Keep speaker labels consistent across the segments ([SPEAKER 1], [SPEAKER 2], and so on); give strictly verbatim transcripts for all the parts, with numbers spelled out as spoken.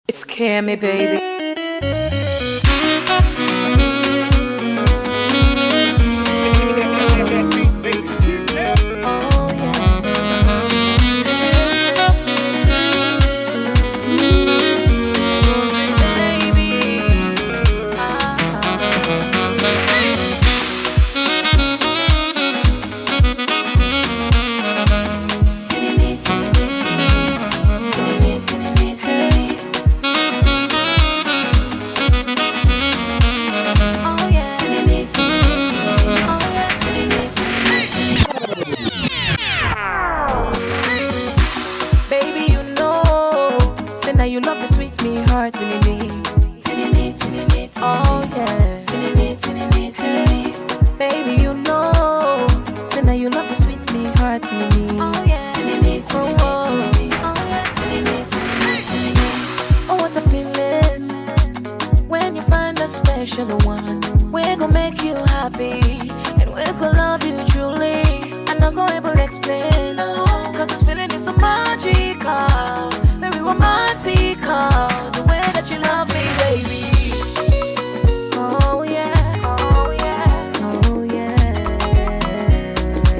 [SPEAKER 1] It's Cammy, baby.
[SPEAKER 2] Oh yeah. It's Frozen, baby. Ah. Tinny, tinny, tinny, tinny, tinny, tinny. Oh yeah. Tinny, tinny, tinny. Oh yeah. Tinny, tinny, tinny. Baby, you know, say now you love me, sweet me, heart, tinny me, tinny me, tinny me, oh yeah, tinny me, tinny me, tinny me. Baby, you know, say now you love me, sweet me, heart, tinny me, oh yeah, tinny me, tinny me, tinny me, oh yeah, tinny me, tinny me, tinny me. Oh, what a feeling when you find a special one. We're gonna make you happy, and we're gonna love you truly. I'm not gonna able to explain, no, cause this feeling is so magical, very romantical, the way that you love me, baby. Oh yeah, oh yeah, oh yeah.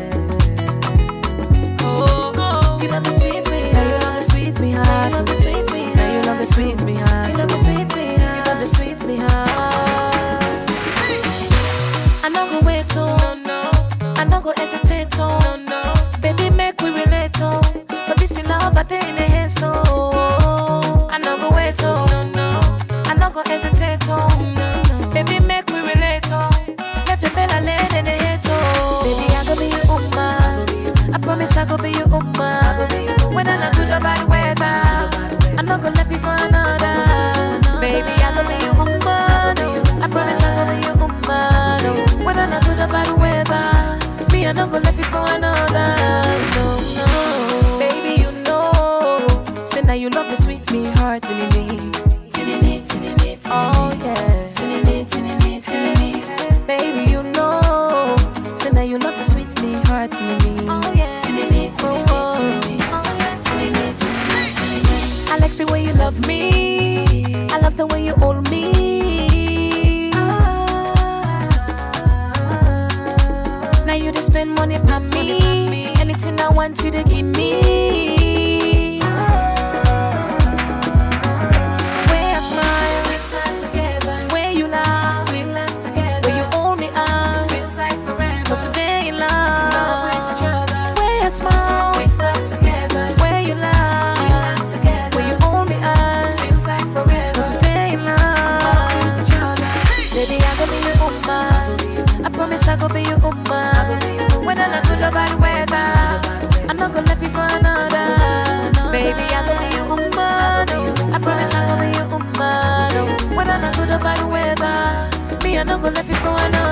[SPEAKER 2] Oh, oh. You love me sweet, me, yeah, you love me sweet, me heart. You love me sweet, me, yeah, you love me sweet, me heart. You love me sweet, me, yeah, you love me sweet, me heart. I'm not gonna wait, oh no, I'm not gonna hesitate, oh no. Baby, make we relate, oh. But this you love, I think in the hands, oh. I'm not gonna wait, oh no, no. I'm not gonna hesitate, oh no, no. Baby, make we relate, oh. Left the bella laid in the head, oh. Baby, I go be your umma. I promise I go be your umma. When I'm not good about the weather, I'm not gonna left you for another. Baby, I go be your umma. No. I promise I go be your umma. No. When I'm not good about the weather, me I not gonna left you for another. No, no. Baby, you know, say now you love me, sweet me, heart, tinny me, tinny me, tinny me, oh yeah, tinny me, tinny me, tinny me. Baby, you know, say now you love me, sweet me, heart, tinny me, oh yeah, tinny me, tinny me, tinny me, oh yeah, tinny me, tinny me, tinny me. I like the way you love me, I love the way you hold me. Now you just spend money on me. Anything I want you to give me. Where I smile, we smile together. Where you laugh, we laugh together. Where you hold me up, it feels like forever. Cause we're day in love, love with each other. Where I smile, we smile together. Where you laugh, we laugh together. Where you hold me up, it feels like forever. Cause we're day in love, love with each other. Baby, I go be your umma. I promise I go be your umma. When I'm not good about the weather, I'm not gonna leave you for another. Baby, I go be your umma. No. I promise I go be your umma. No. When I'm not good about the weather, me I not gonna leave you for another.